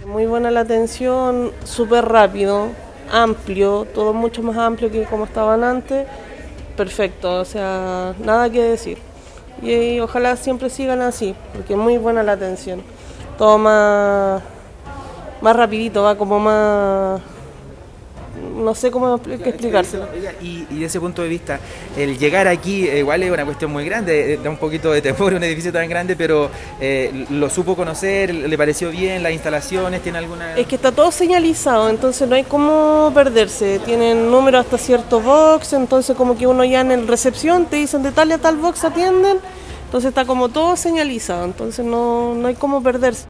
Muy buena la atención, súper rápido, amplio, todo mucho más amplio que como estaban antes. Perfecto, o sea, nada que decir. Y ojalá siempre sigan así, porque es muy buena la atención. Todo más rapidito, va como más... No sé cómo explicárselo. Oiga, y desde ese punto de vista, el llegar aquí igual es una cuestión muy grande, da un poquito de temor un edificio tan grande, pero lo supo conocer, le pareció bien, las instalaciones, tiene alguna... Es que está todo señalizado, entonces no hay cómo perderse. Tienen número hasta cierto box, entonces como que uno ya en el recepción te dicen de tal y a tal box atienden, entonces está como todo señalizado, entonces no hay cómo perderse.